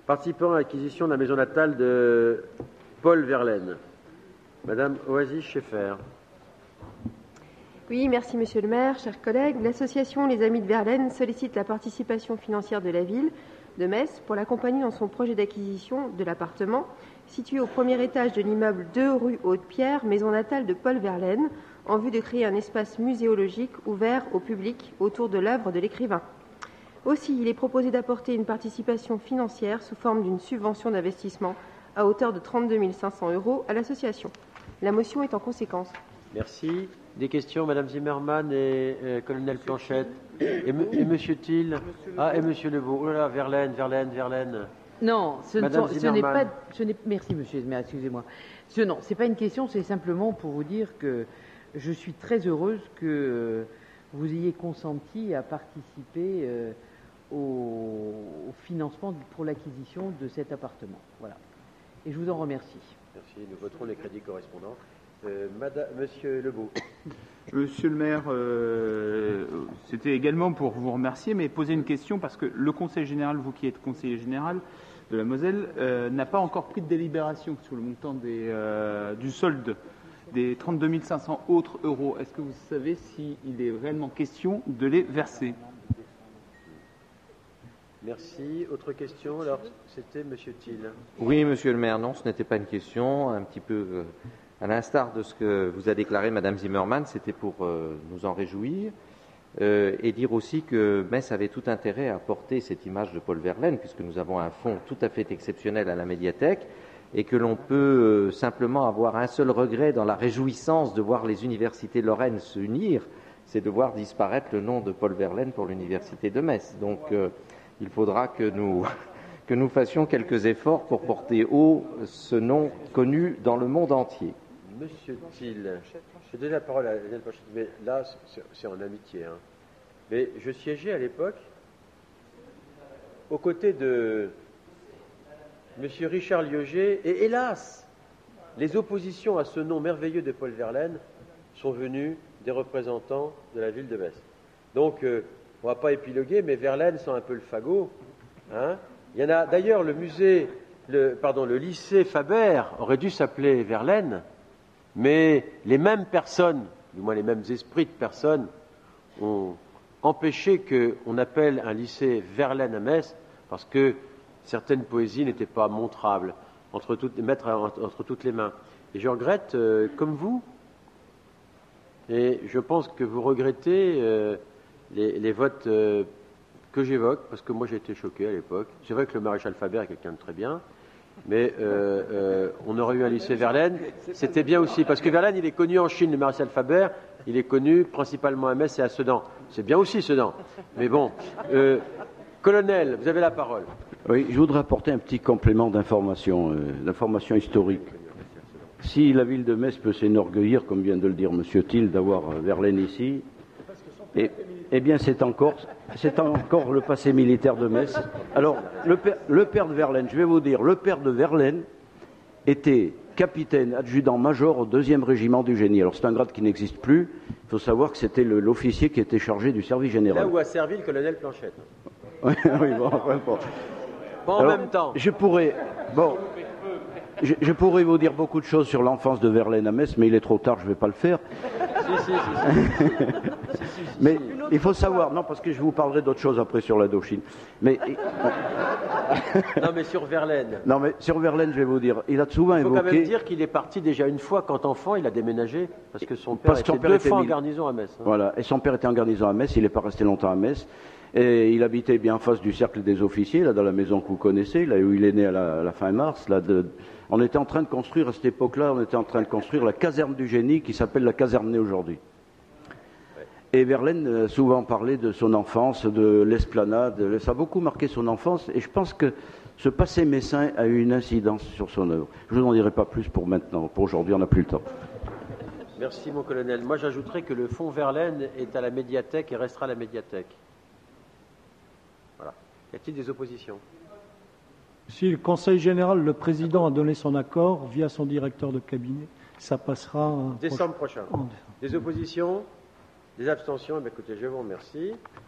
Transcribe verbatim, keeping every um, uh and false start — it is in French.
participant à l'acquisition de la maison natale de Paul Verlaine. Madame Oasis Schaeffer. Oui, merci Monsieur le maire, chers collègues. L'association Les Amis de Verlaine sollicite la participation financière de la ville de Metz pour l'accompagner dans son projet d'acquisition de l'appartement situé au premier étage de l'immeuble deux rue Haute-Pierre, maison natale de Paul Verlaine, en vue de créer un espace muséologique ouvert au public autour de l'œuvre de l'écrivain. Aussi, il est proposé d'apporter une participation financière sous forme d'une subvention d'investissement à hauteur de trente-deux mille cinq cents euros à l'association. La motion est en conséquence. Merci. Des questions, Madame Zimmermann et euh, Colonel Planchette. Et, me, et Monsieur Thiel. Ah, et Monsieur Lebeau. Oh là là, Verlaine, Verlaine, Verlaine. Non, ce, sont, ce n'est pas... Ce n'est, merci, Monsieur le maire, excusez-moi. Ce, non, ce n'est pas une question, c'est simplement pour vous dire que je suis très heureuse que vous ayez consenti à participer euh, au, au financement pour l'acquisition de cet appartement. Voilà. Et je vous en remercie. Merci. Nous voterons les crédits correspondants. Euh, Madame, Monsieur Lebeau. Monsieur le maire, euh, c'était également pour vous remercier, mais poser une question parce que le Conseil général, vous qui êtes conseiller général de la Moselle, euh, n'a pas encore pris de délibération sur le montant des, euh, du solde des trente-deux mille cinq cents autres euros. Est-ce que vous savez s'il est réellement question de les verser? Merci. Autre question? Alors, c'était Monsieur Thiel. Oui, Monsieur le maire, non, ce n'était pas une question. Un petit peu euh, à l'instar de ce que vous a déclaré Madame Zimmermann, c'était pour euh, nous en réjouir euh, et dire aussi que Metz avait tout intérêt à porter cette image de Paul Verlaine, puisque nous avons un fonds tout à fait exceptionnel à la médiathèque et que l'on peut euh, simplement avoir un seul regret dans la réjouissance de voir les universités lorraines s'unir, c'est de voir disparaître le nom de Paul Verlaine pour l'université de Metz. Donc, euh, il faudra que nous, que nous fassions quelques efforts pour porter haut ce nom connu dans le monde entier. Monsieur Thiel, je donne la parole à Daniel Planchette, mais là, c'est, c'est en amitié. Hein. Mais je siégeais à l'époque aux côtés de Monsieur Richard Lieuget, et hélas, les oppositions à ce nom merveilleux de Paul Verlaine sont venues des représentants de la ville de Metz. Donc, euh, on ne va pas épiloguer, mais Verlaine sent un peu le fagot. Hein. Il y en a d'ailleurs le musée, le, pardon, le lycée Faber aurait dû s'appeler Verlaine, mais les mêmes personnes, du moins les mêmes esprits de personnes, ont empêché qu'on appelle un lycée Verlaine à Metz, parce que certaines poésies n'étaient pas montrables, entre toutes, mettre entre, entre toutes les mains. Et je regrette, euh, comme vous, et je pense que vous regrettez euh, les, les votes euh, que j'évoque, parce que moi j'ai été choqué à l'époque. C'est vrai que le maréchal Faber est quelqu'un de très bien, mais euh, euh, on aurait eu un lycée Verlaine, c'était bien aussi, parce que Verlaine, il est connu en Chine, le maréchal Faber, il est connu principalement à Metz et à Sedan. C'est bien aussi Sedan, mais bon. Euh, colonel, vous avez la parole. Oui, je voudrais apporter un petit complément d'information, euh, d'information historique. Si la ville de Metz peut s'enorgueillir, comme vient de le dire M. Thiel, d'avoir Verlaine ici, eh, eh bien c'est encore, c'est encore le passé militaire de Metz. Alors, le père, le père de Verlaine, je vais vous dire, le père de Verlaine était capitaine adjudant-major au deuxième régiment du génie. Alors c'est un grade qui n'existe plus. Il faut savoir que c'était le, l'officier qui était chargé du service général. Là où a servi le colonel Planchette. oui, oui, bon, enfin, bon. Pas en Alors, même temps. Je pourrais, bon, je, je pourrais vous dire beaucoup de choses sur l'enfance de Verlaine à Metz, mais il est trop tard, je ne vais pas le faire. Si, si, si, si. Mais il faut savoir, non, parce que je vous parlerai d'autres choses après sur l'Indochine. Mais non, mais sur Verlaine. Non, mais sur Verlaine, je vais vous dire, il a souvent évoqué. Il faut quand même dire qu'il est parti déjà une fois quand enfant, il a déménagé parce que son père parce était son père deux était fois en mil... garnison à Metz. Hein. Voilà, et son père était en garnison à Metz, il n'est pas resté longtemps à Metz. Et il habitait bien en face du cercle des officiers, là, dans la maison que vous connaissez, là où il est né à la, à la fin mars. Là, de... On était en train de construire, à cette époque-là, on était en train de construire la caserne du génie qui s'appelle la caserne née aujourd'hui. Ouais. Et Verlaine a souvent parlé de son enfance, de l'esplanade, ça a beaucoup marqué son enfance, et je pense que ce passé messin a eu une incidence sur son œuvre. Je ne vous en dirai pas plus pour maintenant, pour aujourd'hui, on n'a plus le temps. Merci mon colonel. Moi j'ajouterais que le fonds Verlaine est à la médiathèque et restera à la médiathèque. Voilà. Y a-t-il des oppositions? Si le Conseil général, le président a donné son accord via son directeur de cabinet, ça passera en décembre prochain. En... Des oppositions? Des abstentions? Eh bien, écoutez, je vous remercie.